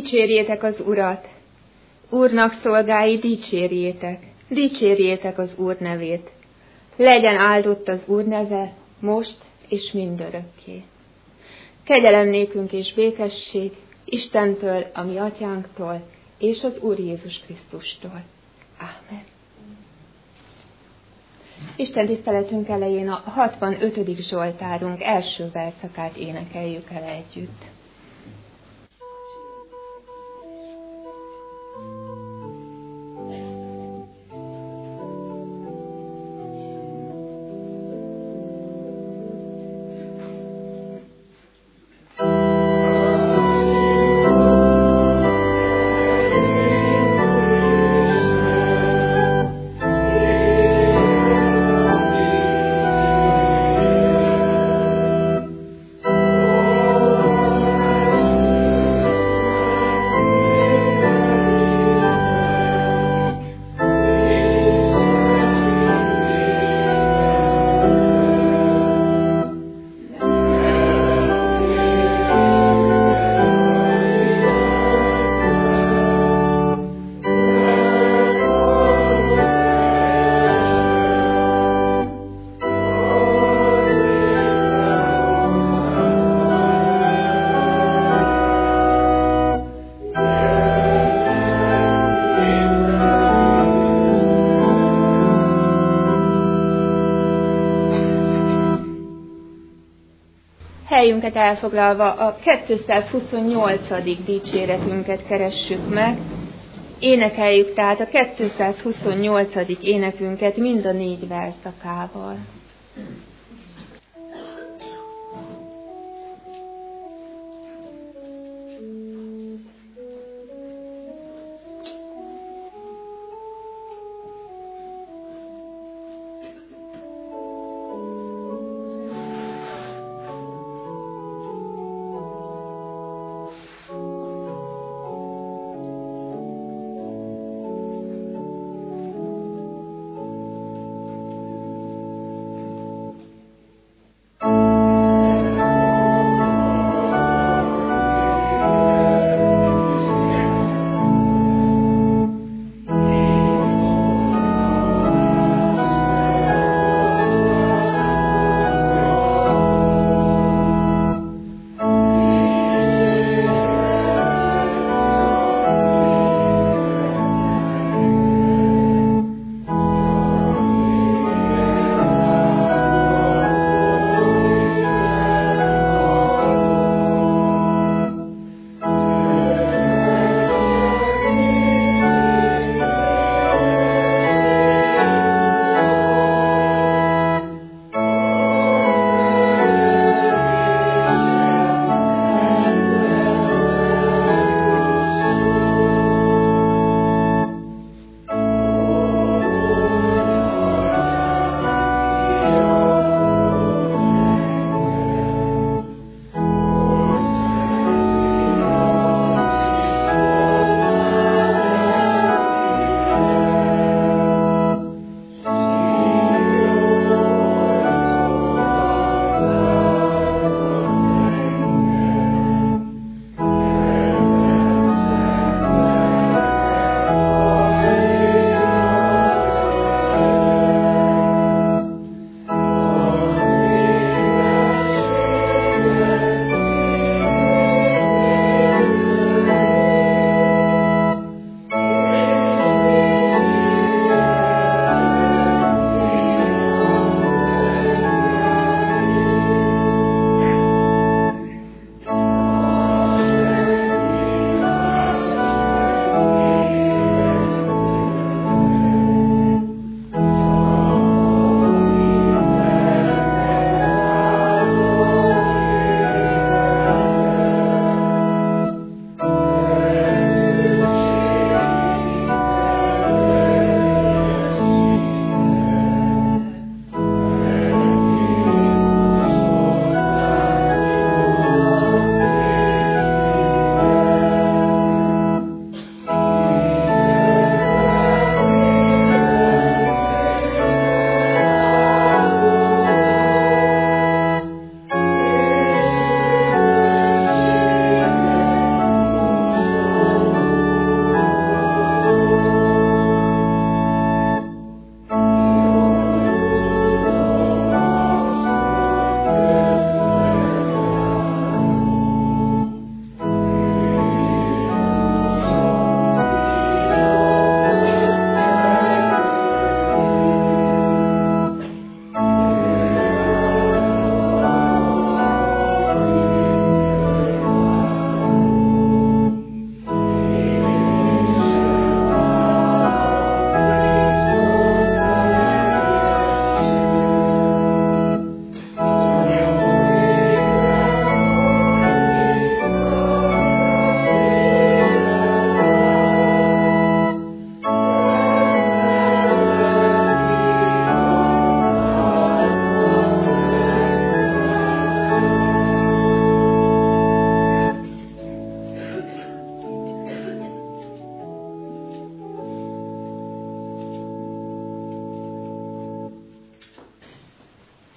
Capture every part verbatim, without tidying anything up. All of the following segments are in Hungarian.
Dicsérjétek az Urat! Úrnak szolgái, dicsérjétek! Dicsérjétek az Úr nevét! Legyen áldott az Úr neve, most és mindörökké. Kegyelem nékünk és békesség Istentől, a mi atyánktól, és az Úr Jézus Krisztustól. Ámen. Isten tiszteletünk elején a hatvanötödik Zsoltárunk első verszakát énekeljük el együtt. Helyünket elfoglalva a kétszázhuszonnyolcadik dicséretünket keressük meg. Énekeljük tehát a kétszázhuszonnyolcadik énekünket mind a négy verszakával.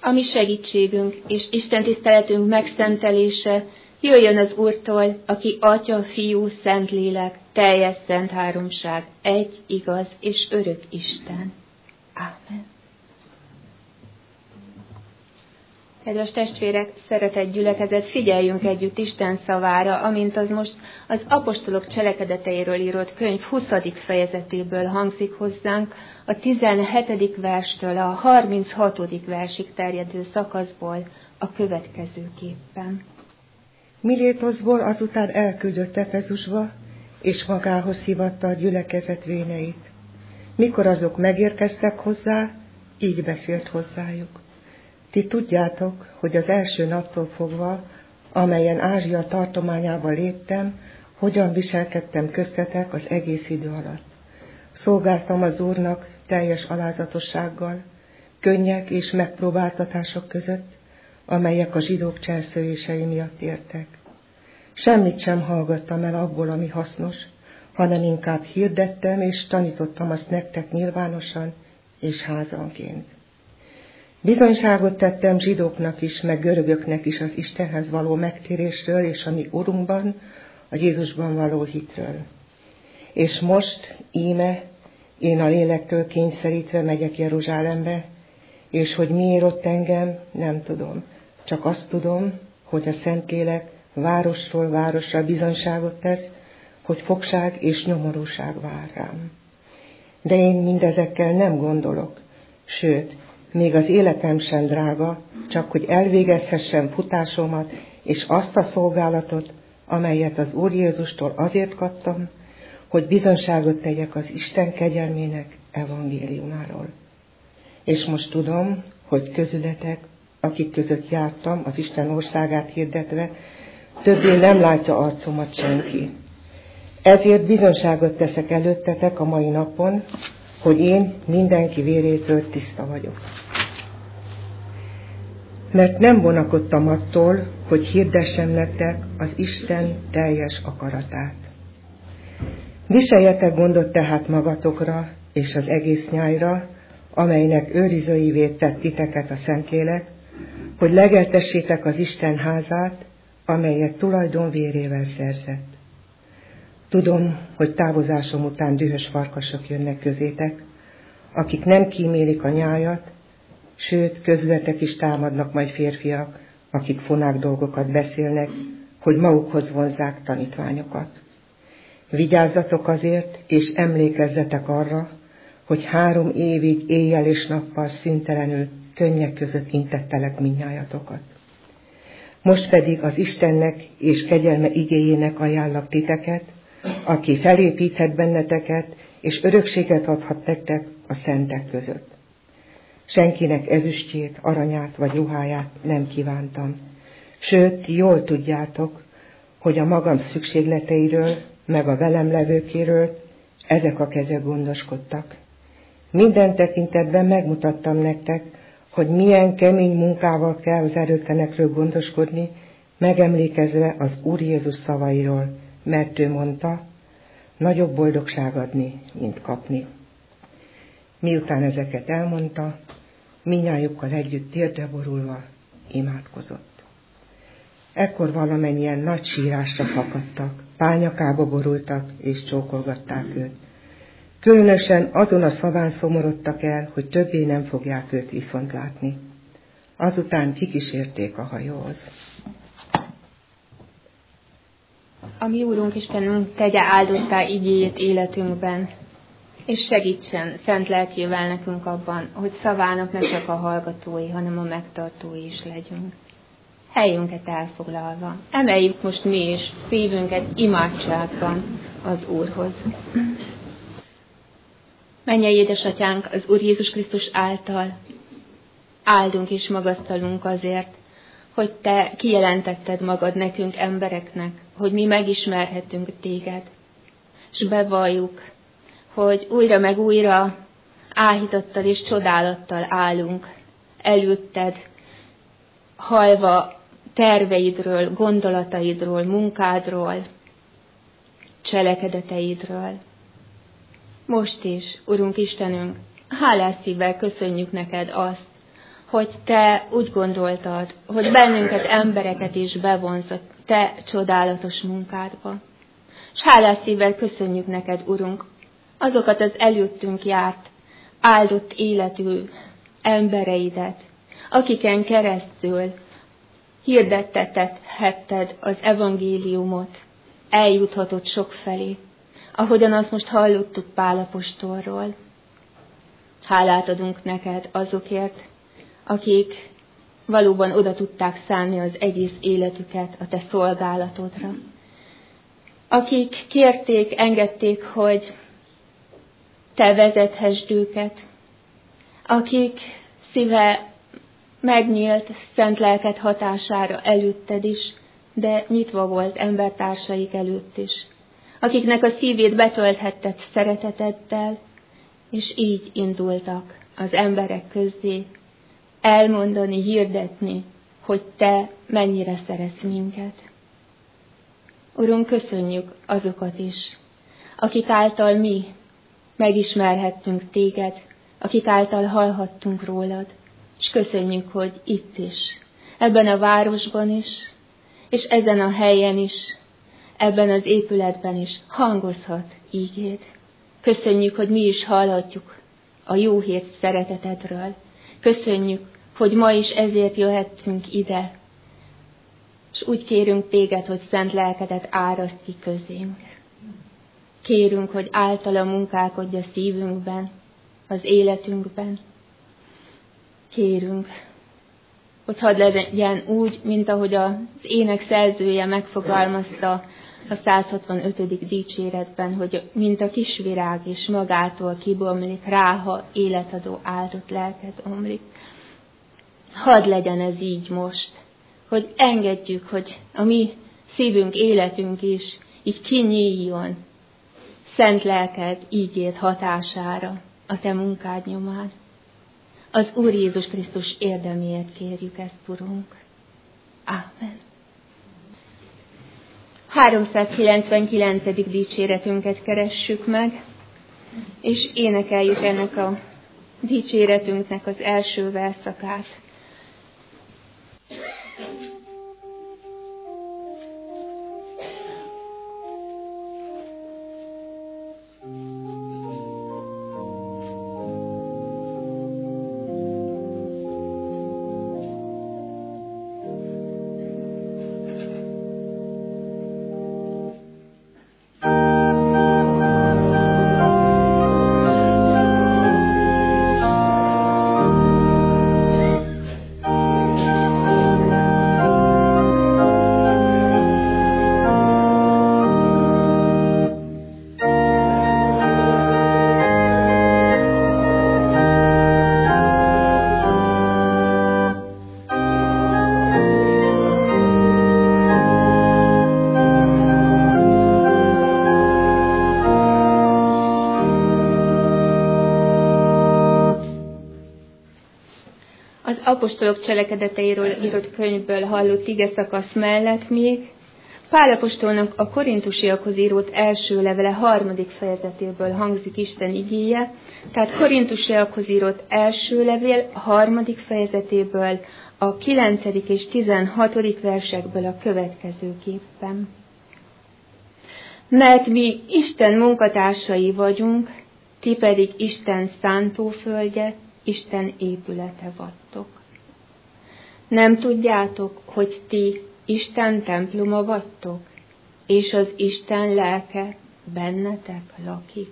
A mi segítségünk és Isten tiszteletünk megszentelése jöjjön az Úrtól, aki Atya, Fiú, Szentlélek, teljes szent háromság, egy, igaz és örök Isten. Ámen. Kedves testvérek, szeretett gyülekezet, figyeljünk együtt Isten szavára, amint az most az apostolok cselekedeteiről írott könyv huszadik fejezetéből hangzik hozzánk, a tizenhetedik verstől a harminchatodik versig terjedő szakaszból a következőképpen. Milétoszból azután elküldött Efezusba, és magához hívatta a gyülekezet véneit. Mikor azok megérkeztek hozzá, így beszélt hozzájuk. Ti tudjátok, hogy az első naptól fogva, amelyen Ázsia tartományába léptem, hogyan viselkedtem köztetek az egész idő alatt. Szolgáltam az Úrnak teljes alázatossággal, könnyek és megpróbáltatások között, amelyek a zsidók cselszövései miatt értek. Semmit sem hallgattam el abból, ami hasznos, hanem inkább hirdettem és tanítottam azt nektek nyilvánosan és házanként. Bizonyságot tettem zsidóknak is, meg görögöknek is az Istenhez való megtérésről és a mi Urunkban, a Jézusban való hitről. És most, íme, én a lélektől kényszerítve megyek Jeruzsálembe, és hogy miért ott engem, nem tudom. Csak azt tudom, hogy a Szentlélek városról városra bizonyságot tesz, hogy fogság és nyomorúság vár rám. De én mindezekkel nem gondolok, sőt, még az életem sem drága, csak hogy elvégezhessem futásomat, és azt a szolgálatot, amelyet az Úr Jézustól azért kaptam, hogy bizonyságot tegyek az Isten kegyelmének evangéliumáról. És most tudom, hogy közületek, akik között jártam, az Isten országát hirdetve, többé nem látja arcomat senki. Ezért bizonyságot teszek előttetek a mai napon, hogy én mindenki vérétől tiszta vagyok. Mert nem vonakodtam attól, hogy hirdessem nektek az Isten teljes akaratát. Viseljetek gondot tehát magatokra és az egész nyájra, amelynek őrizőivé tett titeket a Szentlélek, hogy legeltessétek az Isten házát, amelyet tulajdon vérével szerzett. Tudom, hogy távozásom után dühös farkasok jönnek közétek, akik nem kímélik a nyájat, sőt, közületek is támadnak majd férfiak, akik fonák dolgokat beszélnek, hogy magukhoz vonzzák tanítványokat. Vigyázzatok azért, és emlékezzetek arra, hogy három évig éjjel és nappal szüntelenül könnyek között intettelek mindnyájatokat. Most pedig az Istennek és kegyelme igéjének ajánlak titeket, aki felépíthet benneteket, és örökséget adhat nektek a szentek között. Senkinek ezüstjét, aranyát vagy ruháját nem kívántam. Sőt, ti jól tudjátok, hogy a magam szükségleteiről, meg a velem levőkéről ezek a kezek gondoskodtak. Minden tekintetben megmutattam nektek, hogy milyen kemény munkával kell az erőtlenekről gondoskodni, megemlékezve az Úr Jézus szavairól, mert ő mondta, nagyobb boldogság adni, mint kapni. Miután ezeket elmondta, mindnyájukkal együtt térdre borulva imádkozott. Ekkor valamennyien nagy sírásra fakadtak, pálnyakába borultak és csókolgatták őt. Különösen azon a szaván szomorodtak el, hogy többé nem fogják őt viszont látni. Azután kikísérték a hajóhoz. A mi Úrunk Istenünk tegye áldottá igéjét életünkben, és segítsen szent lelkével nekünk abban, hogy szavának ne csak a hallgatói, hanem a megtartói is legyünk. Helyünket elfoglalva, emeljük most mi is szívünket imádságban az Úrhoz. Mennyei édesatyánk, az Úr Jézus Krisztus által áldunk és magasztalunk azért, hogy Te kijelentetted magad nekünk embereknek, hogy mi megismerhetünk Téged, és bevalljuk, hogy újra meg újra áhítattal és csodálattal állunk előtted, hallva terveidről, gondolataidról, munkádról, cselekedeteidről. Most is, Urunk Istenünk, hálás szívvel köszönjük neked azt, hogy te úgy gondoltad, hogy bennünket, embereket is bevonz a te csodálatos munkádba. És hálás szívvel köszönjük neked, Urunk, azokat az előttünk járt, áldott életű embereidet, akiken keresztül hirdettethetted az evangéliumot, eljuthatott sokfelé, ahogyan azt most hallottuk Pál apostolról. Hálát adunk neked azokért, akik valóban oda tudták szánni az egész életüket a te szolgálatodra. Akik kérték, engedték, hogy te vezethessd őket, akik szíve megnyílt szent lelked hatására előtted is, de nyitva volt embertársaik előtt is, akiknek a szívét betölthetted szereteteddel, és így indultak az emberek közé elmondani, hirdetni, hogy te mennyire szeretsz minket. Urunk, köszönjük azokat is, akik által mi megismerhettünk téged, akik által hallhattunk rólad, és köszönjük, hogy itt is, ebben a városban is, és ezen a helyen is, ebben az épületben is hangozhat ígéd. Köszönjük, hogy mi is hallhatjuk a jó hírt szeretetedről. Köszönjük, hogy ma is ezért jöhettünk ide, és úgy kérünk téged, hogy szent lelkedet áraszt ki közénk. Kérünk, hogy általa munkálkodj a szívünkben, az életünkben. Kérünk, hogy hadd legyen úgy, mint ahogy az ének szerzője megfogalmazta a száz hatvanötödik dicséretben, hogy mint a kis virág is magától kibomlik, ráha életadó áldott lelked omlik. Hadd legyen ez így most, hogy engedjük, hogy a mi szívünk, életünk is így kinyíljon szent lelked ígét hatására a te munkád nyomán. Az Úr Jézus Krisztus érdeméért kérjük ezt, Urunk. Ámen. háromszázkilencvenkilencedik dicséretünket keressük meg, és énekeljük ennek a dicséretünknek az első verszakát. Apostolok cselekedeteiről írott könyvből hallott igeszakasz mellett még Pál apostolnak a korintusiakhoz írott első levele harmadik fejezetéből hangzik Isten igéje, tehát korintusiakhoz írott első levél harmadik fejezetéből a kilencedik és tizenhatodik versekből a következőképpen. Mert mi Isten munkatársai vagyunk, ti pedig Isten szántóföldje, Isten épülete vagytok. Nem tudjátok, hogy ti Isten temploma vagytok, és az Isten lelke bennetek lakik?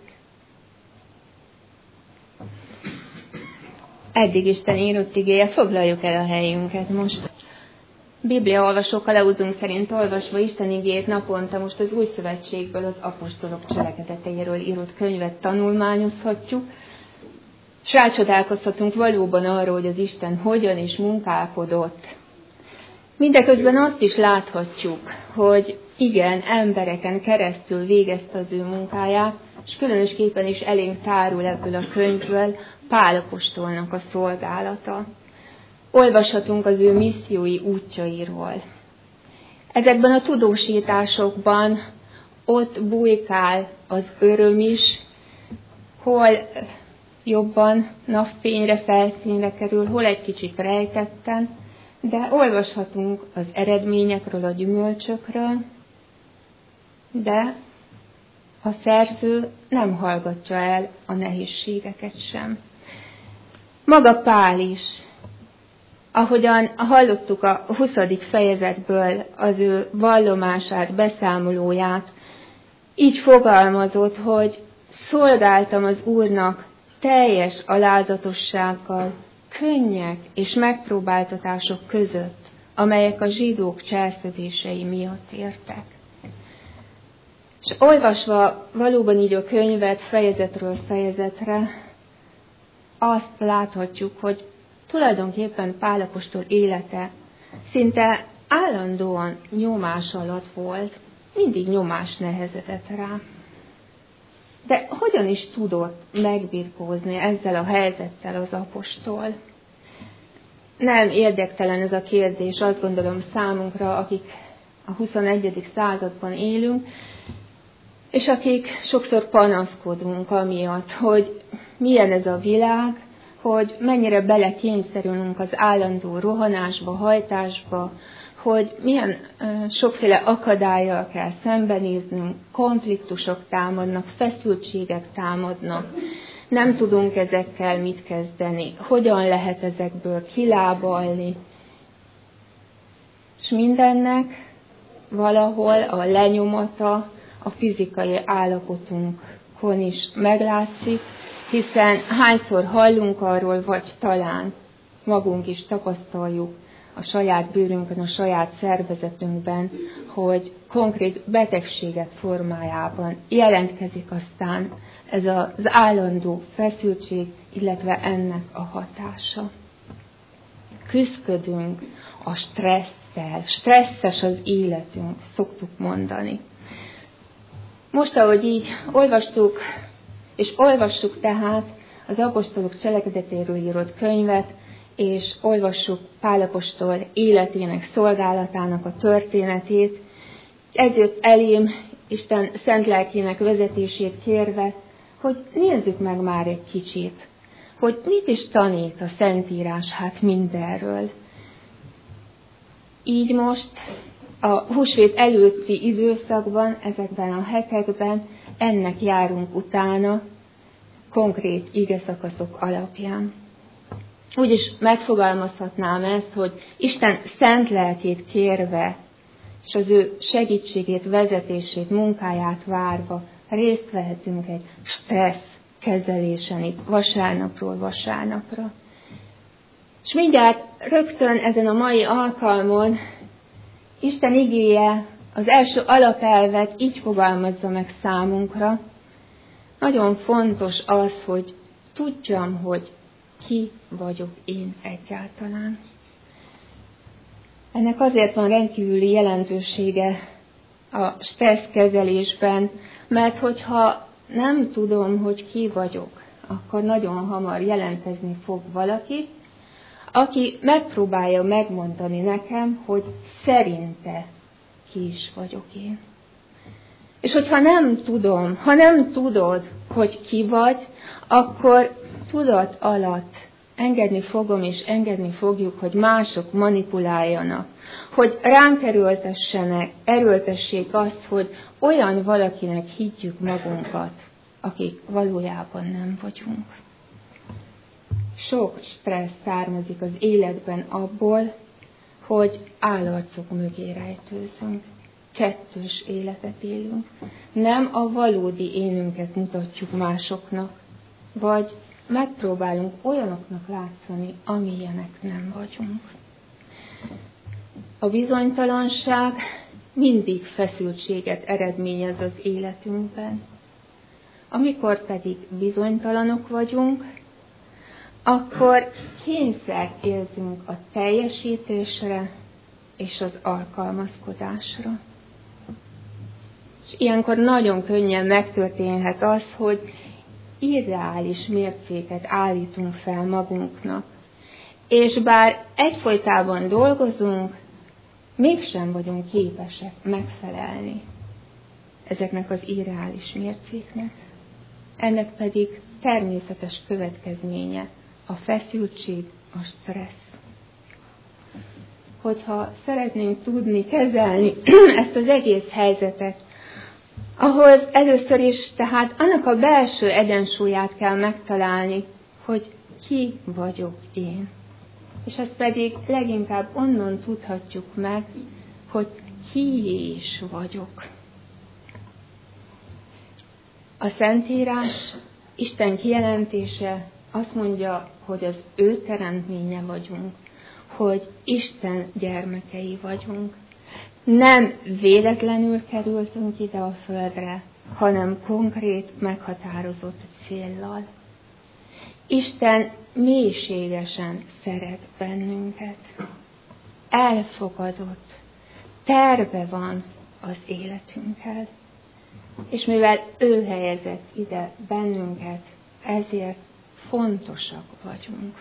Eddig Isten írott igéje, foglaljuk el a helyünket most. Biblia olvasó kalauzunk szerint olvasva Isten igéjét naponta most az Új Szövetségből az apostolok cselekedeteiről írott könyvet tanulmányozhatjuk, és rácsodálkozhatunk valóban arra, hogy az Isten hogyan is munkálkodott. Mindeközben azt is láthatjuk, hogy igen, embereken keresztül végezte az ő munkáját, és különösképpen is elénk tárul ebből a könyvből Pál apostolnak a szolgálata. Olvashatunk az ő missziói útjairól. Ezekben a tudósításokban ott bujkál az öröm is, hol jobban napfényre, felszínre kerül, hol egy kicsit rejtetten, de olvashatunk az eredményekről, a gyümölcsökről, de a szerző nem hallgatja el a nehézségeket sem. Maga Pál is, ahogyan hallottuk a huszadik fejezetből az ő vallomását, beszámolóját, így fogalmazott, hogy szolgáltam az Úrnak teljes alázatossággal, könnyek és megpróbáltatások között, amelyek a zsidók cselszövései miatt értek. És olvasva valóban így a könyvet fejezetről fejezetre, azt láthatjuk, hogy tulajdonképpen Pál apostol élete szinte állandóan nyomás alatt volt, mindig nyomás nehezedett rá. De hogyan is tudott megbirkózni ezzel a helyzettel az apostol? Nem érdektelen ez a kérdés, azt gondolom számunkra, akik a huszonegyedik században élünk, és akik sokszor panaszkodunk amiatt, hogy milyen ez a világ, hogy mennyire belekényszerülünk az állandó rohanásba, hajtásba, hogy milyen uh, sokféle akadállyal kell szembenéznünk, konfliktusok támadnak, feszültségek támadnak, nem tudunk ezekkel mit kezdeni, hogyan lehet ezekből kilábalni. És mindennek valahol a lenyomata a fizikai állapotunkon is meglátszik, hiszen hányszor hallunk arról, vagy talán magunk is tapasztaljuk a saját bőrünkön, a saját szervezetünkben, hogy konkrét betegségek formájában jelentkezik aztán ez az állandó feszültség, illetve ennek a hatása. Küszködünk a stresszel, stresszes az életünk, szoktuk mondani. Most, ahogy így olvastuk, és olvassuk tehát az apostolok cselekedetéről írott könyvet, és olvassuk Pál apostol életének, szolgálatának a történetét, ez jött elém Isten szent lelkének vezetését kérve, hogy nézzük meg már egy kicsit, hogy mit is tanít a Szentírás hát mindenről. Így most a húsvét előtti időszakban, ezekben a hetekben ennek járunk utána, konkrét igeszakaszok alapján. Úgyis megfogalmazhatnám ezt, hogy Isten szent lelkét kérve, és az ő segítségét, vezetését, munkáját várva részt vehetünk egy stressz kezelésen itt vasárnapról vasárnapra. És mindjárt rögtön ezen a mai alkalmon Isten igéje az első alapelvet így fogalmazza meg számunkra. Nagyon fontos az, hogy tudjam, hogy ki vagyok én egyáltalán. Ennek azért van rendkívüli jelentősége a stresszkezelésben, mert hogyha nem tudom, hogy ki vagyok, akkor nagyon hamar jelentkezni fog valaki, aki megpróbálja megmondani nekem, hogy szerinte ki is vagyok én. És hogyha nem tudom, ha nem tudod, hogy ki vagy, akkor tudat alatt engedni fogom és engedni fogjuk, hogy mások manipuláljanak, hogy ránk erőltessenek, erőltessék azt, hogy olyan valakinek higgyük magunkat, akik valójában nem vagyunk. Sok stressz származik az életben abból, hogy állarcok mögé rejtőzünk. Kettős életet élünk. Nem a valódi énünket mutatjuk másoknak, vagy megpróbálunk olyanoknak látszani, amilyenek nem vagyunk. A bizonytalanság mindig feszültséget eredményez az életünkben. Amikor pedig bizonytalanok vagyunk, akkor kényszert érzünk a teljesítésre és az alkalmazkodásra. És ilyenkor nagyon könnyen megtörténhet az, hogy irreális mércéket állítunk fel magunknak. És bár egyfolytában dolgozunk, mégsem vagyunk képesek megfelelni ezeknek az irreális mércéknek. Ennek pedig természetes következménye a feszültség, a stressz. Hogyha szeretnénk tudni kezelni ezt az egész helyzetet, ahhoz először is tehát annak a belső egyensúlyát kell megtalálni, hogy ki vagyok én. És ezt pedig leginkább onnan tudhatjuk meg, hogy ki is vagyok. A Szentírás, Isten kijelentése azt mondja, hogy az ő teremtménye vagyunk, hogy Isten gyermekei vagyunk. Nem véletlenül kerültünk ide a földre, hanem konkrét, meghatározott céllal. Isten mélységesen szeret bennünket. Elfogadott, terve van az életünkkel. És mivel ő helyezett ide bennünket, ezért fontosak vagyunk.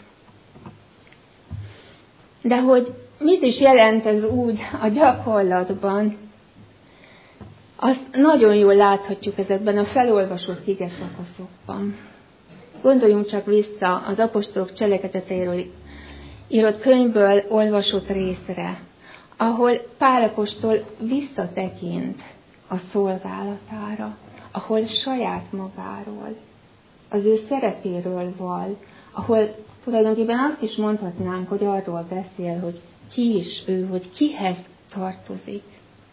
De hogy mit is jelent ez úgy a gyakorlatban, azt nagyon jól láthatjuk ezekben a felolvasott igeszakaszokban. Gondoljunk csak vissza az apostolok cselekedeteiről írott könyvből olvasott részre, ahol Pál apostol visszatekint a szolgálatára, ahol saját magáról, az ő szerepéről val, ahol tulajdonképpen azt is mondhatnánk, hogy arról beszél, hogy ki is ő, hogy kihez tartozik.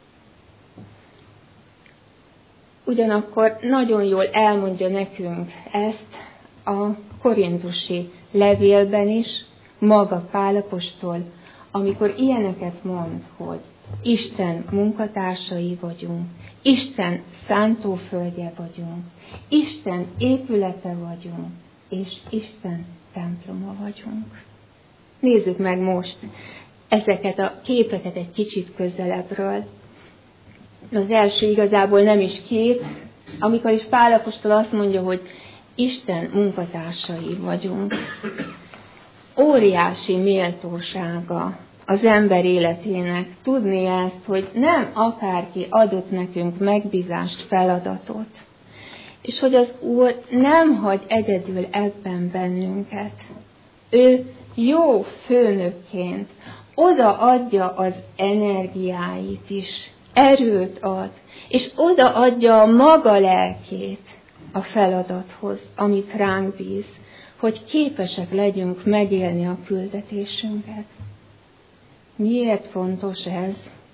Ugyanakkor nagyon jól elmondja nekünk ezt a korinthusi levélben is, maga Pál apostol, amikor ilyeneket mond, hogy Isten munkatársai vagyunk, Isten szántóföldje vagyunk, Isten épülete vagyunk, és Isten temploma vagyunk. Nézzük meg most ezeket a képeket egy kicsit közelebbről. Az első igazából nem is kép, amikor is Pál apostol azt mondja, hogy Isten munkatársai vagyunk. Óriási méltósága az ember életének tudni ezt, hogy nem akárki adott nekünk megbízást, feladatot, és hogy az Úr nem hagy egyedül ebben bennünket. Ő jó főnökként odaadja az energiáit is, erőt ad, és odaadja a maga lelkét a feladathoz, amit ránk bíz, hogy képesek legyünk megélni a küldetésünket. Miért fontos ez?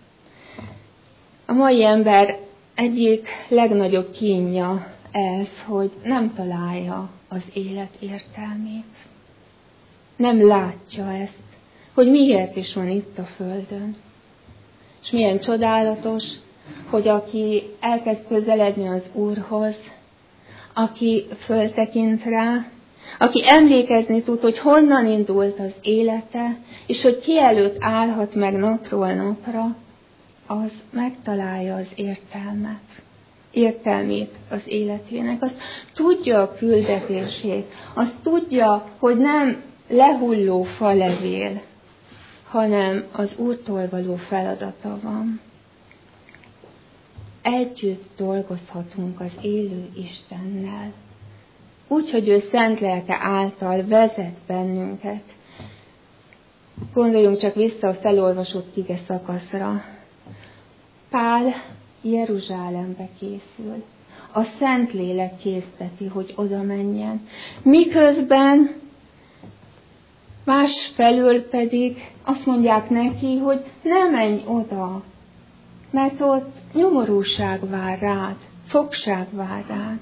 A mai ember egyik legnagyobb kínja ez, hogy nem találja az élet értelmét. Nem látja ezt, hogy miért is van itt a földön. És milyen csodálatos, hogy aki elkezd közeledni az Úrhoz, aki föltekint rá, aki emlékezni tud, hogy honnan indult az élete, és hogy ki előtt állhat meg napról napra, az megtalálja az értelmet, értelmét az életének. Azt tudja a küldetését, azt tudja, hogy nem lehulló falevél, hanem az Úrtól való feladata van. Együtt dolgozhatunk az élő Istennel, úgy, hogy ő szent lelke által vezet bennünket. Gondoljunk csak vissza a felolvasott ige szakaszra. Pál Jeruzsálembe készül. A Szentlélek készteti, hogy oda menjen. Miközben másfelől pedig azt mondják neki, hogy ne menj oda, mert ott nyomorúság vár rád, fogság vár rád.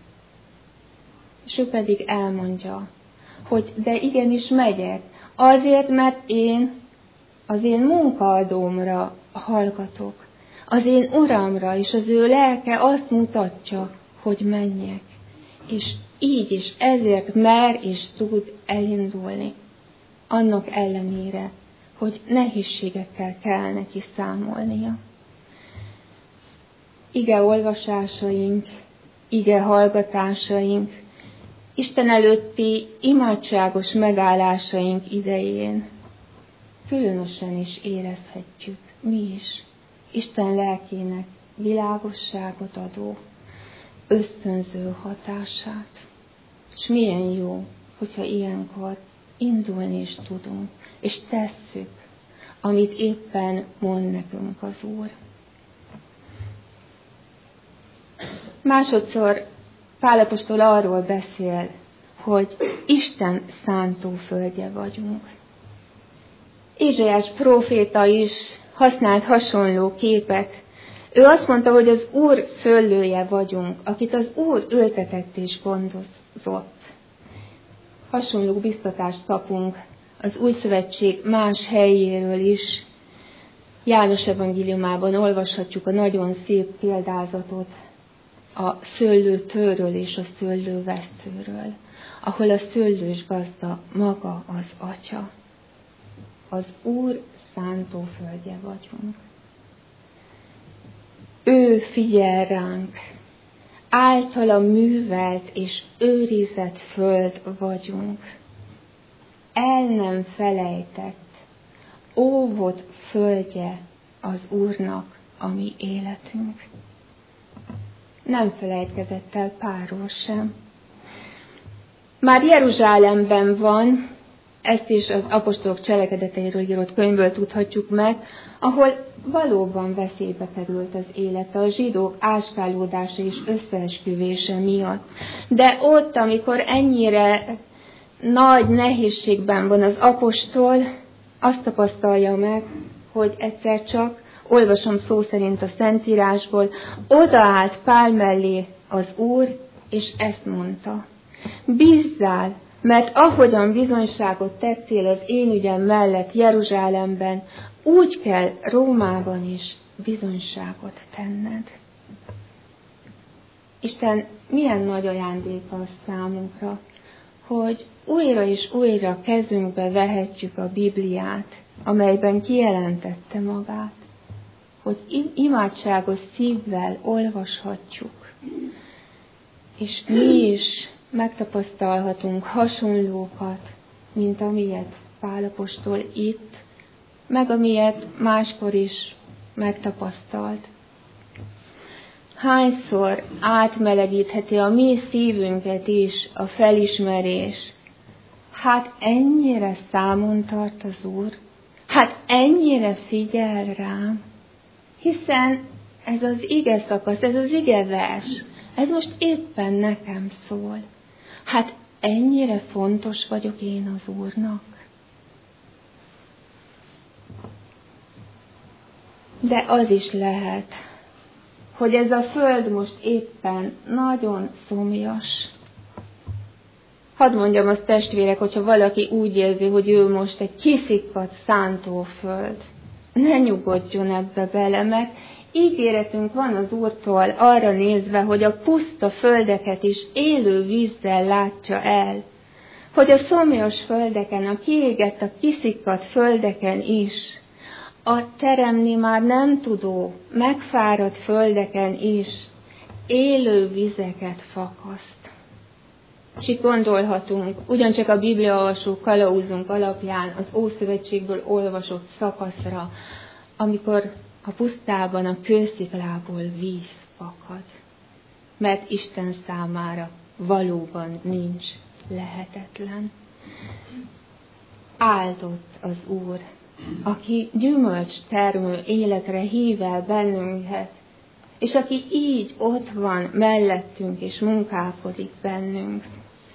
És ő pedig elmondja, hogy de igenis megyek, azért, mert én az én munkaadómra hallgatok, az én Uramra, és az ő lelke azt mutatja, hogy menjek. És így is ezért mer és tud elindulni, annak ellenére, hogy nehézségekkel kell neki számolnia. Ige olvasásaink, ige hallgatásaink, Isten előtti imádságos megállásaink idején különösen is érezhetjük mi is Isten lelkének világosságot adó, ösztönző hatását. És milyen jó, hogyha ilyenkor indulni is tudunk, és tesszük, amit éppen mond nekünk az Úr. Másodszor Pál apostol arról beszél, hogy Isten szántóföldje vagyunk. Ézsaiás próféta is használt hasonló képet. Ő azt mondta, hogy az Úr szőlője vagyunk, akit az Úr ültetett és gondozott. Hasonló biztatást kapunk az Új Szövetség más helyéről is. János evangéliumában olvashatjuk a nagyon szép példázatot a szőlőtőről és a szőlőveszőről, ahol a szőlős gazda maga az Atya. Az Úr szántóföldje vagyunk. Ő figyel ránk, általa művelt és őrizett föld vagyunk. El nem felejtett, óvott földje az Úrnak a mi életünk. Nem felejtkezett el Pálról sem. Már Jeruzsálemben van, ezt is az apostolok cselekedeteiről írott könyvből tudhatjuk meg, ahol valóban veszélybe került az élete a zsidók áskálódása és összeesküvése miatt. De ott, amikor ennyire nagy nehézségben van az apostol, azt tapasztalja meg, hogy egyszer csak, olvasom szó szerint a Szentírásból, odaállt Pál mellé az Úr, és ezt mondta: bízzál, mert ahogyan bizonyságot tettél az én ügyem mellett Jeruzsálemben, úgy kell Rómában is bizonyságot tenned. Isten milyen nagy ajándéka az számunkra, hogy újra és újra kezünkbe vehetjük a Bibliát, amelyben kijelentette magát, hogy imádságos szívvel olvashatjuk, és mi is megtapasztalhatunk hasonlókat, mint amilyet Pál apostol itt, meg amilyet máskor is megtapasztalt. Hányszor átmelegítheti a mi szívünket is a felismerés? Hát ennyire számon tart az Úr? Hát ennyire figyel rám? Hiszen ez az ige szakasz, ez az ige vers, ez most éppen nekem szól. Hát ennyire fontos vagyok én az Úrnak. De az is lehet, hogy ez a föld most éppen nagyon szomjas. Hadd mondjam azt, testvérek, hogyha valaki úgy érzi, hogy ő most egy kiszikkadt szántóföld, ne nyugodjon ebbe bele, mert ígéretünk van az Úrtól arra nézve, hogy a puszta földeket is élő vízzel látja el, hogy a szomjas földeken, a kiégett, a kiszikkadt földeken is, a teremni már nem tudó, megfáradt földeken is élő vizeket fakaszt. És itt gondolhatunk, ugyancsak a bibliaolvasó kalauzunk alapján az Ószövetségből olvasott szakaszra, amikor a pusztában a kősziklából víz fakad. Mert Isten számára valóban nincs lehetetlen. Áldott az Úr, aki gyümölcs termő életre hív el bennünket, és aki így ott van mellettünk és munkálkodik bennünk.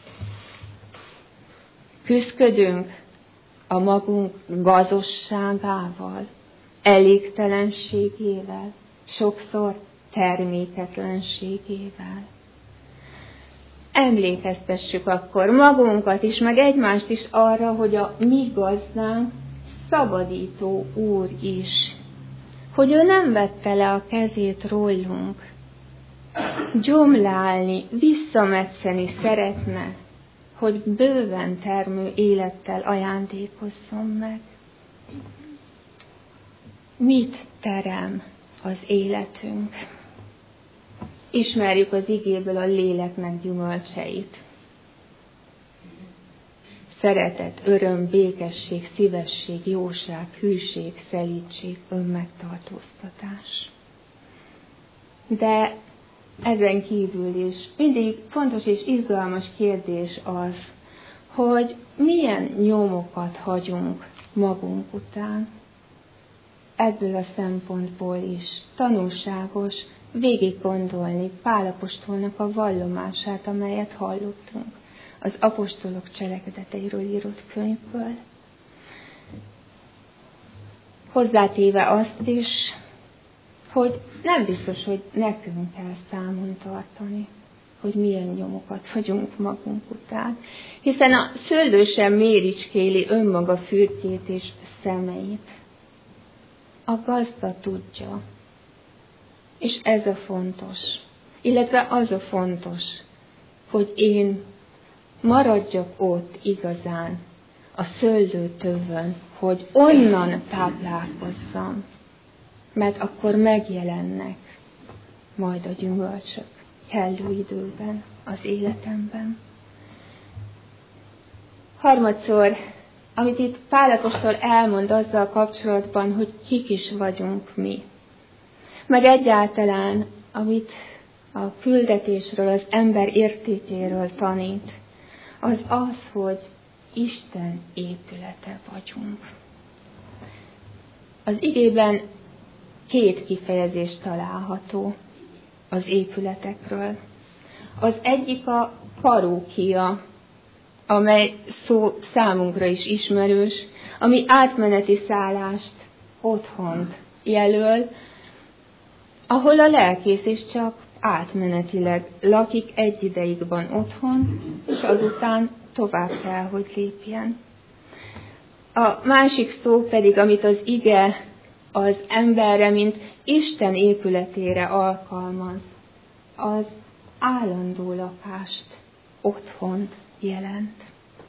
Küszködünk a magunk gazosságával, elégtelenségével, sokszor terméketlenségével. Emlékeztessük akkor magunkat is, meg egymást is arra, hogy a mi gazdánk szabadító Úr is, hogy ő nem vette le a kezét rólunk, gyomlálni, visszametszeni szeretne, hogy bőven termő élettel ajándékozzon meg. Mit terem az életünk? Ismerjük az igéből a léleknek gyümölcseit. Szeretet, öröm, békesség, szívesség, jóság, hűség, szelídség, önmegtartóztatás. De ezen kívül is mindig fontos és izgalmas kérdés az, hogy milyen nyomokat hagyunk magunk után. Ebből a szempontból is tanulságos végig gondolni Pál apostolnak a vallomását, amelyet hallottunk az apostolok cselekedeteiről írott könyvből. Hozzátéve azt is, hogy nem biztos, hogy nekünk kell számon tartani, hogy milyen nyomokat hagyunk magunk után, hiszen a szőlő sem méricskéli önmaga fürtjét és szemeit. A gazda tudja, és ez a fontos, illetve az a fontos, hogy én maradjak ott igazán, a szőlőtövön, hogy onnan táplálkozzam, mert akkor megjelennek majd a gyümölcsök kellő időben az életemben. Harmadszor, amit itt Pál apostol elmond azzal kapcsolatban, hogy kik is vagyunk mi. Meg egyáltalán, amit a küldetésről, az ember értékéről tanít, az az, hogy Isten épülete vagyunk. Az igében két kifejezés található az épületekről. Az egyik a parókia, amely szó számunkra is ismerős, ami átmeneti szállást, otthont jelöl, ahol a lelkész is csak átmenetileg lakik, egy ideig van otthon, és azután tovább kell, hogy lépjen. A másik szó pedig, amit az ige az emberre, mint Isten épületére alkalmaz, az állandó lakást, otthont jelent.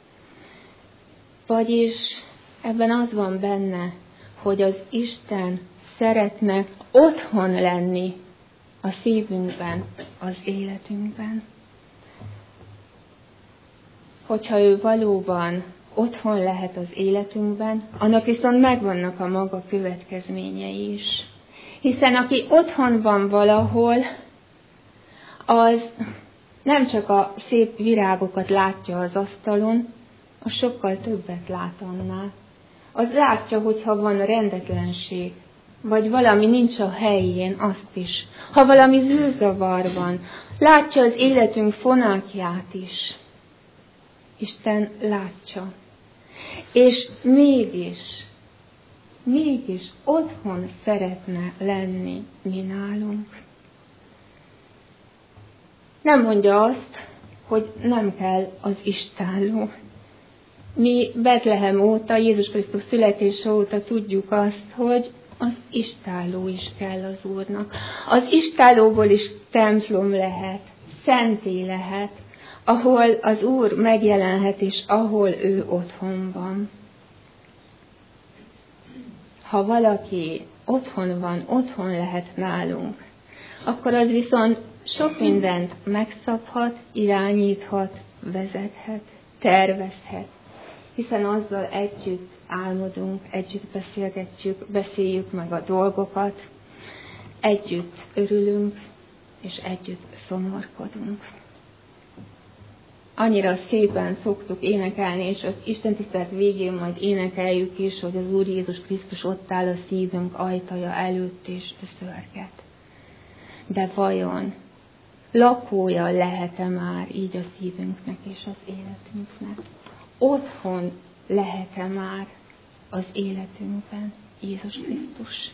Vagyis ebben az van benne, hogy az Isten szeretne otthon lenni a szívünkben, az életünkben. Hogyha ő valóban otthon lehet az életünkben, annak viszont megvannak a maga következményei is. Hiszen aki otthon van valahol, az nem csak a szép virágokat látja az asztalon, az sokkal többet lát annál. Az látja, hogyha van rendetlenség, vagy valami nincs a helyén, azt is. Ha valami zűrzavar van, látja az életünk fonákját is. Isten látja. És mégis, mégis otthon szeretne lenni mi nálunk. Nem mondja azt, hogy nem kell az istálló. Mi Betlehem óta, Jézus Krisztus születése óta tudjuk azt, hogy az istálló is kell az Úrnak. Az istállóból is templom lehet, szentély lehet, ahol az Úr megjelenhet, és ahol ő otthon van. Ha valaki otthon van, otthon lehet nálunk, akkor az viszont sok mindent megszabhat, irányíthat, vezethet, tervezhet, hiszen azzal együtt álmodunk, együtt beszélgetjük, beszéljük meg a dolgokat, együtt örülünk, és együtt szomorkodunk. Annyira szépen szoktuk énekelni, és az Isten tisztelet végén majd énekeljük is, hogy az Úr Jézus Krisztus ott áll a szívünk ajtaja előtt, és szörget. De vajon lakója lehet-e már így a szívünknek és az életünknek? Otthon lehet-e már az életünkben Jézus Krisztus?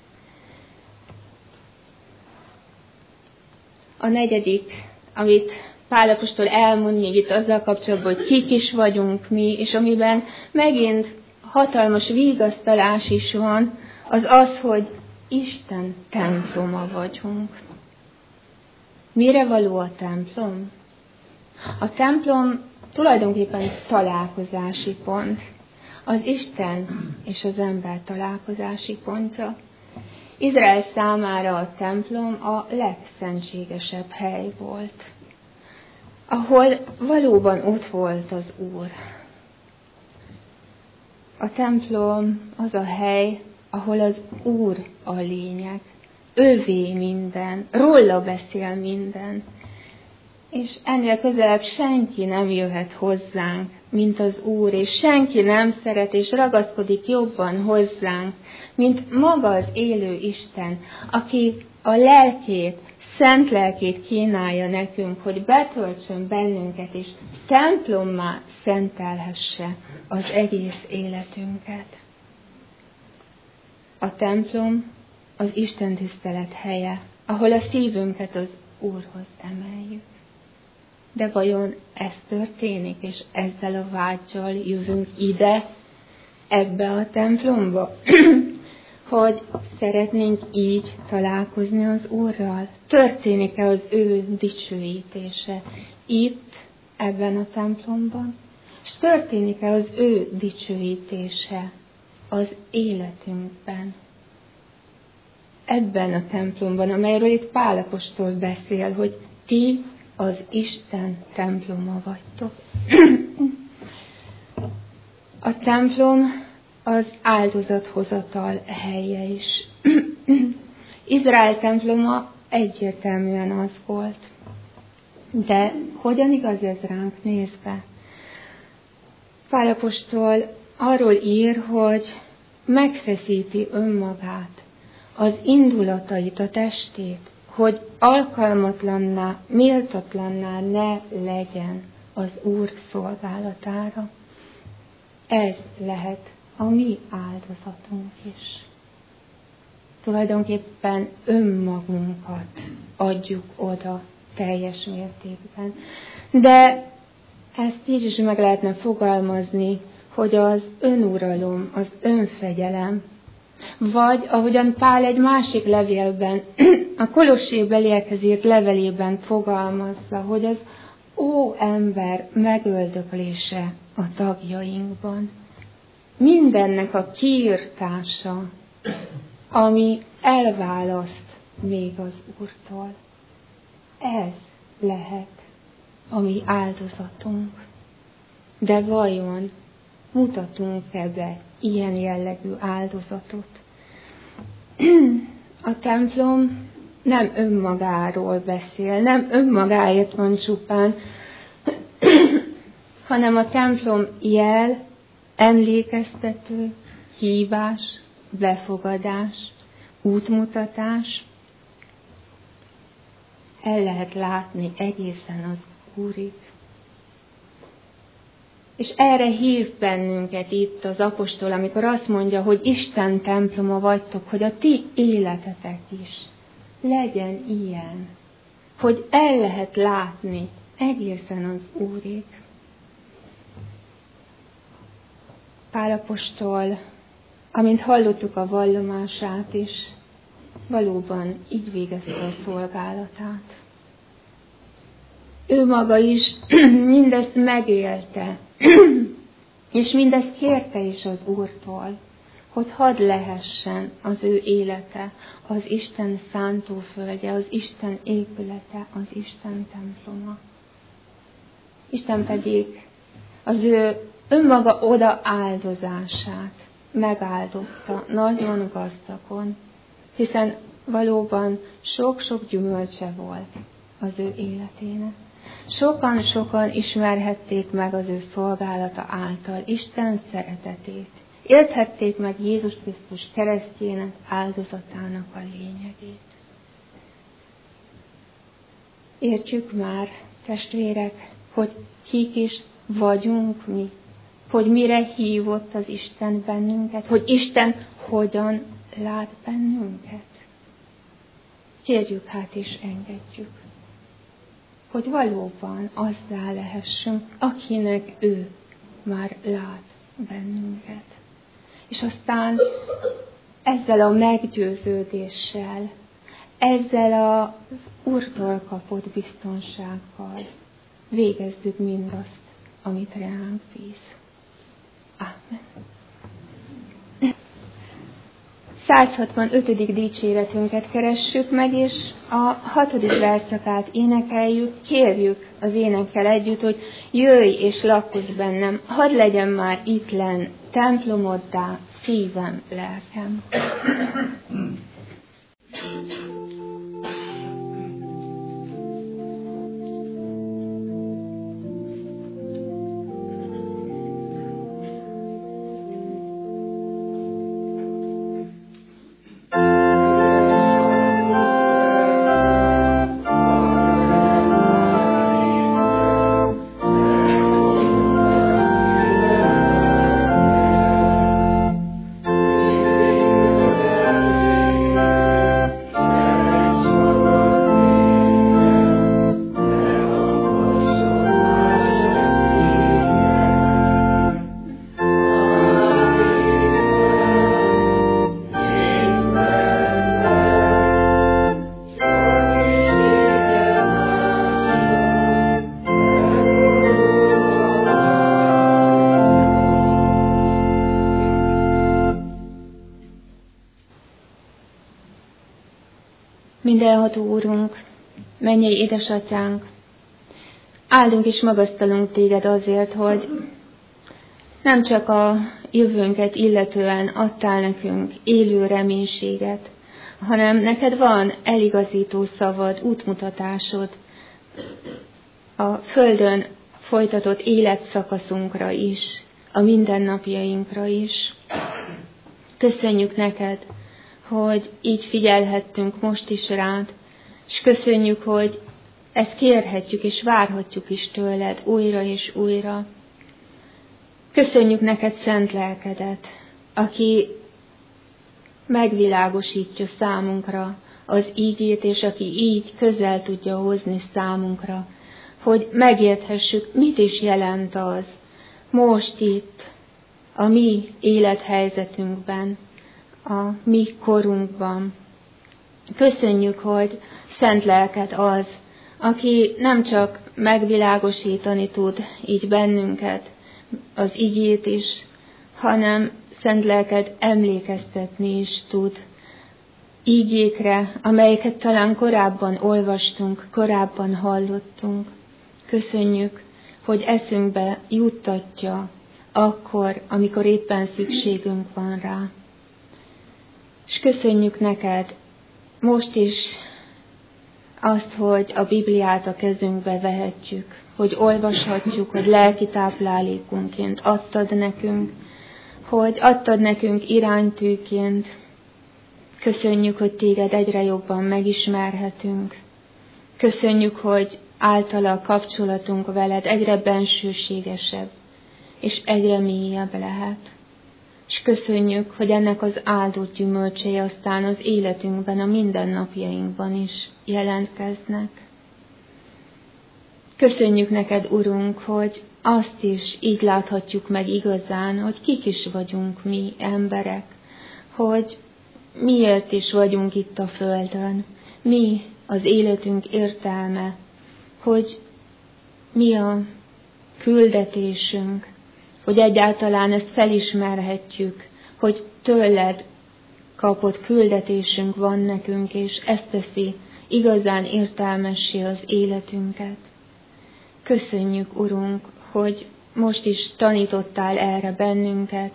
A negyedik, amit Pál apostol elmond még itt azzal kapcsolatban, hogy kik is vagyunk mi, és amiben megint hatalmas vigasztalás is van, az az, hogy Isten temploma vagyunk. Mire való a templom? A templom tulajdonképpen találkozási pont. Az Isten és az ember találkozási pontja. Izrael számára a templom a legszentségesebb hely volt, ahol valóban ott volt az Úr. A templom az a hely, ahol az Úr a lényeg. övé minden, róla beszél minden. És ennél közelebb senki nem jöhet hozzánk, mint az Úr, és senki nem szeret és ragaszkodik jobban hozzánk, mint maga az élő Isten, aki a lelkét, szent lelkét kínálja nekünk, hogy betöltsön bennünket, és templommá szentelhesse az egész életünket. A templom az Isten tisztelet helye, ahol a szívünket az Úrhoz emeljük. De vajon ez történik, és ezzel a vággyal jövünk ide, ebbe a templomba, hogy szeretnénk így találkozni az Úrral? Történik-e az ő dicsőítése itt, ebben a templomban? És történik-e az ő dicsőítése az életünkben? Ebben a templomban, amelyről itt Pál apostol beszél, hogy ti az Isten temploma vagytok. A templom az áldozathozatal helye is. Izrael temploma egyértelműen az volt. De hogyan igaz ez ránk nézve? Pál apostol arról ír, hogy megfeszíti önmagát, az indulatait, a testét, hogy alkalmatlanná, méltatlanná ne legyen az Úr szolgálatára. Ez lehet a mi áldozatunk is. Tulajdonképpen önmagunkat adjuk oda teljes mértékben. De ezt így is meg lehetne fogalmazni, hogy az önuralom, az önfegyelem, vagy ahogyan Pál egy másik levélben, a Kolossébeliekhez írt levelében fogalmazza, hogy az ó ember megöldöklése a tagjainkban. Mindennek a kiirtása, ami elválaszt még az Úrtól. Ez lehet a mi áldozatunk. De vajon mutatunk-e be ilyen jellegű áldozatot? A templom nem önmagáról beszél, nem önmagáért van csupán, hanem a templom jel, emlékeztető, hívás, befogadás, útmutatás. El lehet látni egészen az Úrig. És erre hív bennünket itt az apostol, amikor azt mondja, hogy Isten temploma vagytok, hogy a ti életetek is legyen ilyen, hogy el lehet látni egészen az Úrig. Pál apostol, amint hallottuk a vallomását is, valóban így végezte a szolgálatát. Ő maga is mindezt megélte, és mindezt kérte is az Úrtól, hogy hadd lehessen az ő élete, az Isten szántóföldje, az Isten épülete, az Isten temploma. Isten pedig az ő önmaga oda áldozását megáldotta nagyon gazdagon, hiszen valóban sok-sok gyümölcse volt az ő életének. Sokan-sokan ismerhették meg az ő szolgálata által Isten szeretetét. Érthették meg Jézus Krisztus keresztjének, áldozatának a lényegét. Értjük már, testvérek, hogy kik is vagyunk mi, hogy mire hívott az Isten bennünket, hogy Isten hogyan lát bennünket. Kérjük hát és engedjük, hogy valóban azzá lehessünk, akinek ő már lát bennünket. És aztán ezzel a meggyőződéssel, ezzel az Úrtól kapott biztonsággal végezzük mindazt, amit ránk bíz. Amen. száz hatvanötödik dicséretünket keressük meg, és a hatodik verszakát énekeljük, kérjük az énekkel együtt, hogy jöjj és lakozz bennem, hadd legyen már itt lenn templomoddá szívem, lelkem. Mindenható Úrunk, mennyei édesatyánk, áldunk és magasztalunk téged azért, hogy nem csak a jövőnket illetően adtál nekünk élő reménységet, hanem neked van eligazító szavad, útmutatásod a földön folytatott életszakaszunkra is, a mindennapjainkra is. Köszönjük neked, hogy így figyelhettünk most is rád, és köszönjük, hogy ezt kérhetjük és várhatjuk is tőled újra és újra. Köszönjük neked szent lelkedet, aki megvilágosítja számunkra az ígét, és aki így közel tudja hozni számunkra, hogy megérthessük, mit is jelent az most itt, a mi élethelyzetünkben, a mi korunkban. Köszönjük, hogy szent lelked az, aki nem csak megvilágosítani tud így bennünket, az igét is, hanem szent lelked emlékeztetni is tud ígékre, amelyeket talán korábban olvastunk, korábban hallottunk. Köszönjük, hogy eszünkbe juttatja akkor, amikor éppen szükségünk van rá. És köszönjük neked most is azt, hogy a Bibliát a kezünkbe vehetjük, hogy olvashatjuk, hogy lelki táplálékunként adtad nekünk, hogy adtad nekünk iránytűként. Köszönjük, hogy téged egyre jobban megismerhetünk. Köszönjük, hogy általa a kapcsolatunk veled egyre bensőségesebb, és egyre mélyebb lehet. És köszönjük, hogy ennek az áldott gyümölcsei aztán az életünkben, a mindennapjainkban is jelentkeznek. Köszönjük neked, Urunk, hogy azt is így láthatjuk meg igazán, hogy kik is vagyunk mi emberek, hogy miért is vagyunk itt a földön, mi az életünk értelme, hogy mi a küldetésünk, hogy egyáltalán ezt felismerhetjük, hogy tőled kapott küldetésünk van nekünk, és ezt teszi igazán értelmessé az életünket. Köszönjük, Urunk, hogy most is tanítottál erre bennünket.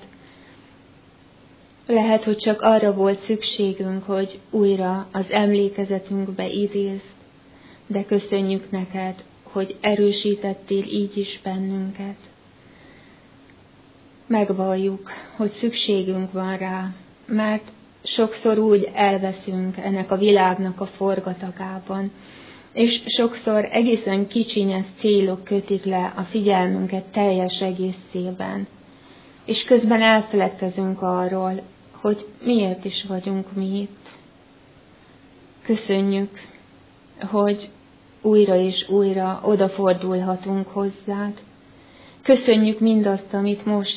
Lehet, hogy csak arra volt szükségünk, hogy újra az emlékezetünkbe idézd, de köszönjük neked, hogy erősítettél így is bennünket. Megvalljuk, hogy szükségünk van rá, mert sokszor úgy elveszünk ennek a világnak a forgatagában, és sokszor egészen kicsinyes célok kötik le a figyelmünket teljes egészében, és közben elfeledkezünk arról, hogy miért is vagyunk mi itt. Köszönjük, hogy újra és újra odafordulhatunk hozzád. Köszönjük mindazt, amit most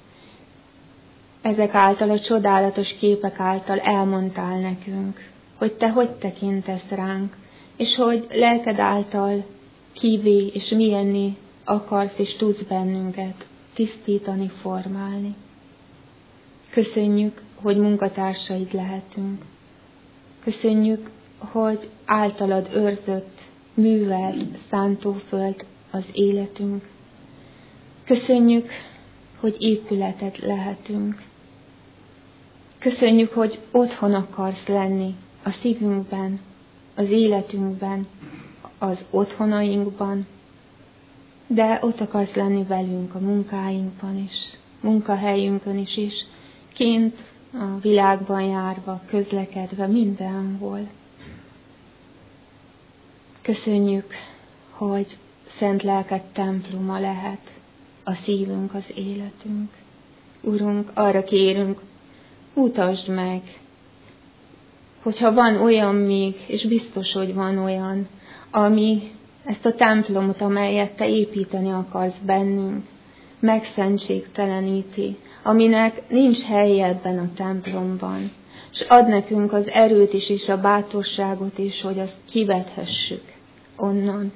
ezek által, a csodálatos képek által elmondtál nekünk, hogy te hogy tekintesz ránk, és hogy lelked által kivé és milyenni akarsz és tudsz bennünket tisztítani, formálni. Köszönjük, hogy munkatársaid lehetünk. Köszönjük, hogy általad őrzött, művelt szántóföld az életünk. Köszönjük, hogy épületet lehetünk. Köszönjük, hogy otthon akarsz lenni a szívünkben, az életünkben, az otthonainkban, de ott akarsz lenni velünk a munkáinkban is, munkahelyünkön is, és kint a világban járva, közlekedve, mindenhol. Köszönjük, hogy szent lelked temploma lehet a szívünk, az életünk. Urunk, arra kérünk, mutasd meg, hogyha van olyan még, és biztos, hogy van olyan, ami ezt a templomot, amelyet te építeni akarsz bennünk, megszentségteleníti, aminek nincs helye ebben a templomban, és ad nekünk az erőt is, és a bátorságot is, hogy azt kivethessük onnan,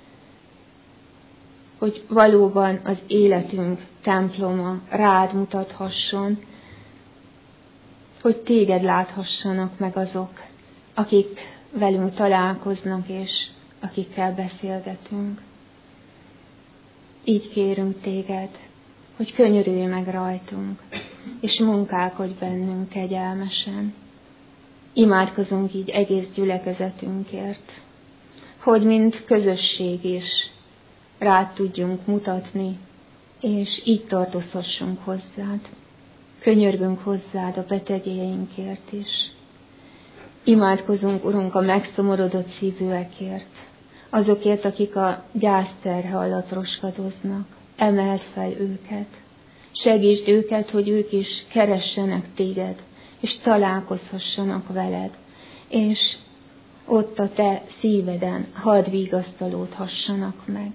hogy valóban az életünk temploma rád mutathasson, hogy téged láthassanak meg azok, akik velünk találkoznak, és akikkel beszélgetünk. Így kérünk téged, hogy könyörülj meg rajtunk, és munkálkodj bennünk kegyelmesen. Imádkozunk így egész gyülekezetünkért, hogy mint közösség is rád tudjunk mutatni, és így tartozhassunk hozzád. Könyörgünk hozzád a betegeinkért is. Imádkozunk, Urunk, a megszomorodott szívűekért, azokért, akik a gyászterhe alatt roskadoznak. Emeld fel őket. Segítsd őket, hogy ők is keressenek téged, és találkozhassanak veled, és ott a te szíveden hadd vigasztalódhassanak meg.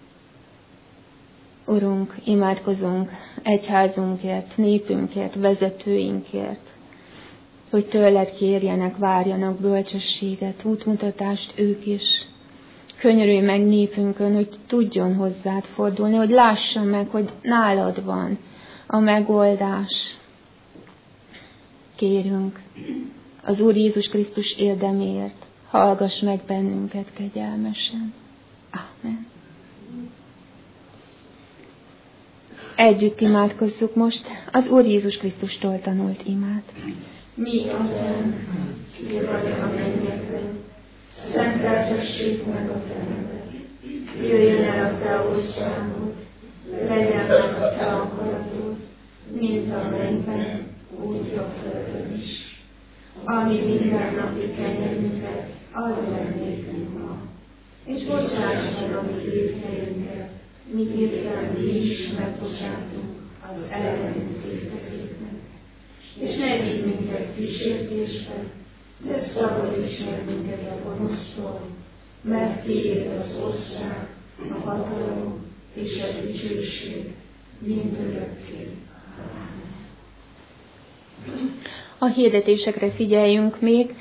Urunk, imádkozunk egyházunkért, népünkért, vezetőinkért, hogy tőled kérjenek, várjanak bölcsességet, útmutatást ők is. Könyörülj meg népünkön, hogy tudjon hozzád fordulni, hogy lássa meg, hogy nálad van a megoldás. Kérünk az Úr Jézus Krisztus érdeméért, hallgass meg bennünket kegyelmesen. Amen. Együtt imádkozzuk most az Úr Jézus Krisztustól tanult imát. Mi, Atyánk, ki vagy a mennyekben, szenteltessék meg a te neved. Jöjjön el a te országod, legyen meg a te akaratod, mint a mennyben, úgy a földön is. Ami mindennapi kenyerünket, add meg nékünk ma, és bocsáss meg a mi vétkeinket, miképpen mi is megbocsátunk az ellenünk vétkezőknek. És ne vigy minket kísértésbe, de szabadíts meg minket a gonosztól, mert tiéd az ország, a hatalom és a dicsőség mindörökké. A hirdetésekre figyeljünk még.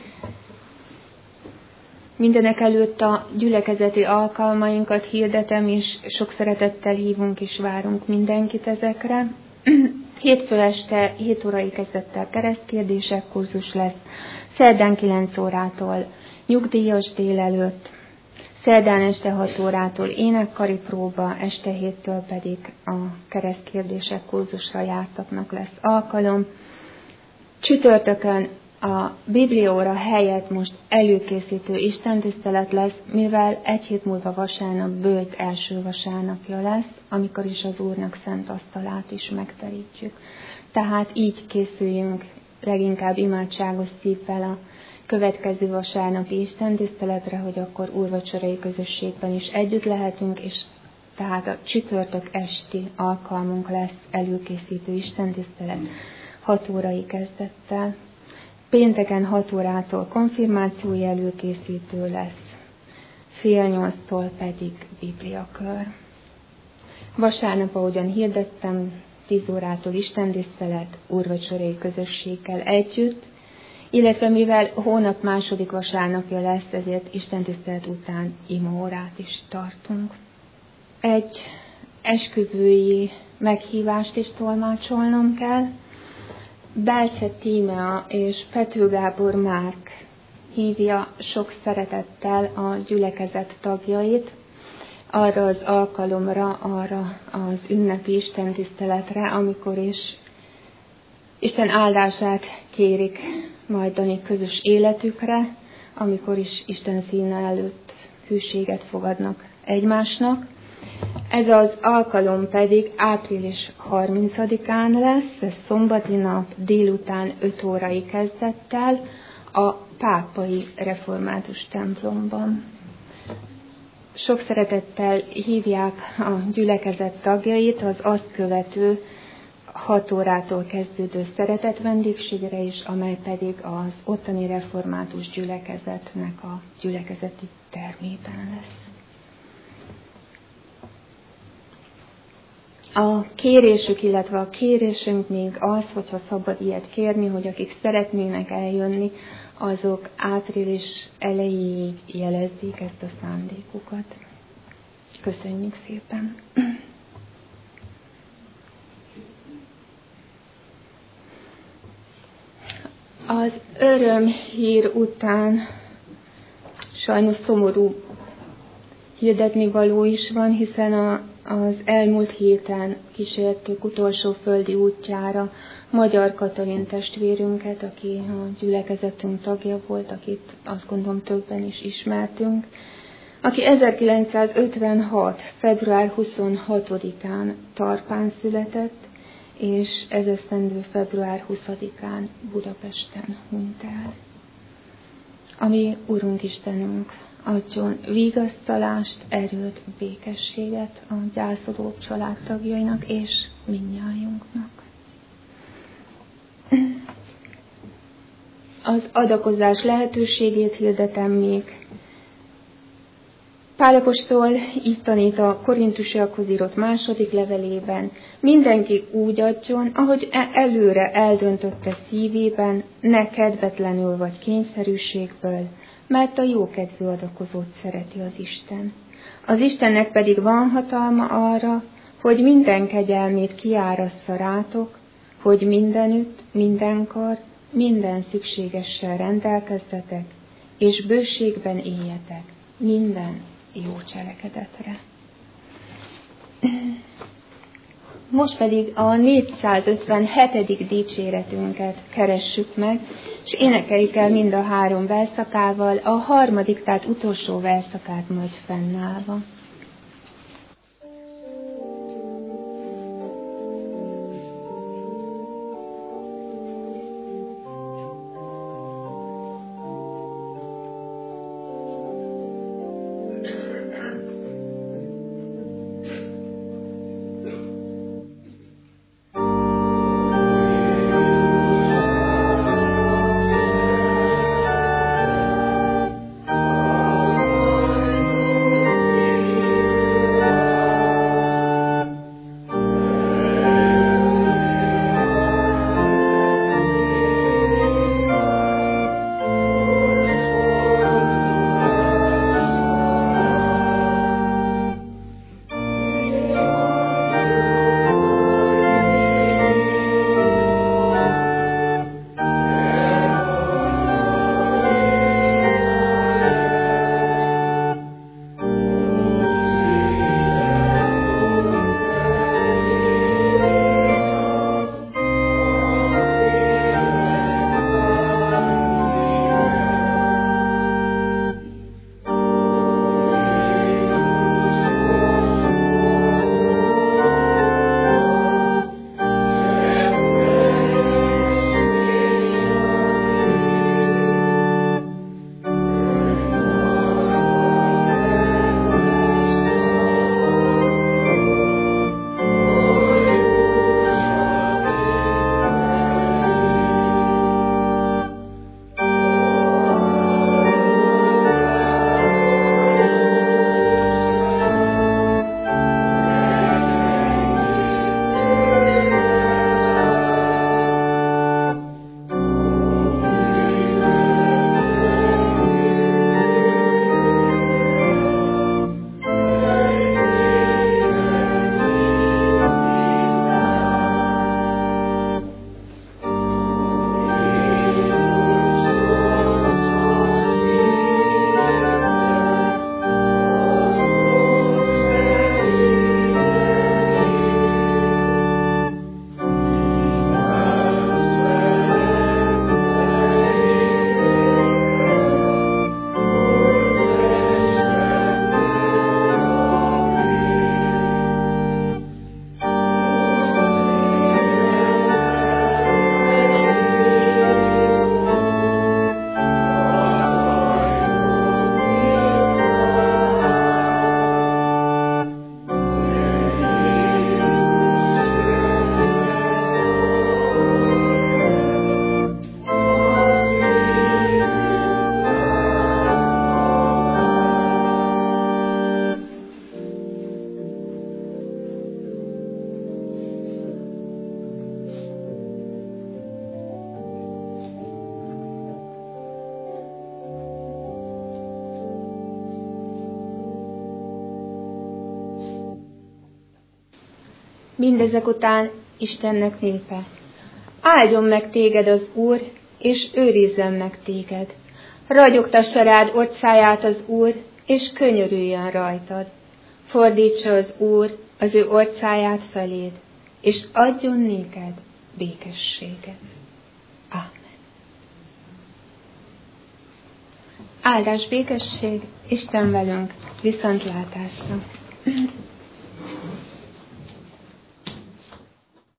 Mindenek előtt a gyülekezeti alkalmainkat hirdetem, és sok szeretettel hívunk és várunk mindenkit ezekre. Hétfő este hét órai kezdettel keresztkérdések kurzus lesz, szerdán kilenc órától nyugdíjas délelőtt, szerdán este hat órától énekkari próba, este héttől pedig a keresztkérdések kurzusra jártaknak lesz alkalom. Csütörtökön a bibliaóra helyett most előkészítő istentisztelet lesz, mivel egy hét múlva vasárnap bőjt első vasárnapja lesz, amikor is az Úrnak szent asztalát is megterítjük. Tehát így készüljünk leginkább imádságos szívvel a következő vasárnapi istentiszteletre, hogy akkor úrvacsorai közösségben is együtt lehetünk, és tehát a csütörtök esti alkalmunk lesz előkészítő istentisztelet hat órai kezdettel. Pénteken hat órától konfirmációi előkészítő lesz, fél nyolctól pedig bibliakör. Vasárnap, ahogyan hirdettem, tíz órától istentisztelet úrvacsorai közösséggel együtt, illetve mivel hónap második vasárnapja lesz, ezért istentisztelet után imaórát is tartunk. Egy esküvői meghívást is tolmácsolnom kell. Belce Tímea és Pető Gábor Márk hívja sok szeretettel a gyülekezet tagjait arra az alkalomra, arra az ünnepi istentiszteletre, amikor is Isten áldását kérik majdani közös életükre, amikor is Isten színe előtt hűséget fogadnak egymásnak. Ez az alkalom pedig április harmincadikán lesz, ez szombati nap délután öt órai kezdettel a Pápai Református templomban. Sok szeretettel hívják a gyülekezet tagjait az azt követő hat órától kezdődő szeretett vendégségre is, amely pedig az ottani református gyülekezetnek a gyülekezeti termében lesz. A kérésük, illetve a kérésünk még az, hogyha szabad ilyet kérni, hogy akik szeretnének eljönni, azok április elejéig jelezzék ezt a szándékukat. Köszönjük szépen! Az örömhír után sajnos szomorú hirdetni való is van, hiszen a, az elmúlt héten kísértük utolsó földi útjára Magyar Katalin testvérünket, aki a gyülekezetünk tagja volt, akit azt gondolom többen is ismertünk, aki ezerkilencszázötvenhat. február huszonhatodikán Tarpán született, és ez esztendő február huszadikán Budapesten hunyt el. Ami Urunk Istenünk adjon vigasztalást, erőt, békességet a gyászoló családtagjainak és mindnyájunknak. Az adakozás lehetőségét hirdetem még. Pál apostol így tanít a Korintusiakhoz írott második levelében: mindenki úgy adjon, ahogy előre eldöntötte szívében, ne kedvetlenül vagy kényszerűségből, mert a jókedvű adakozót szereti az Isten. Az Istennek pedig van hatalma arra, hogy minden kegyelmét kiárassza rátok, hogy mindenütt, mindenkor, minden szükségessel rendelkezzetek, és bőségben éljetek minden jó cselekedetre. Most pedig a négyszázötvenhetedik dicséretünket keressük meg, és énekeljük el mind a három verszakával, a harmadik, tehát utolsó verszakát majd fennállva. Mindezek után Istennek népe: áldjon meg téged az Úr, és őrizzen meg téged. Ragyogtassa rád orcáját az Úr, és könyörüljön rajtad. Fordítsa az Úr az ő orcáját feléd, és adjon néked békességet. Amen. Áldás, békesség, Isten velünk, viszontlátásra!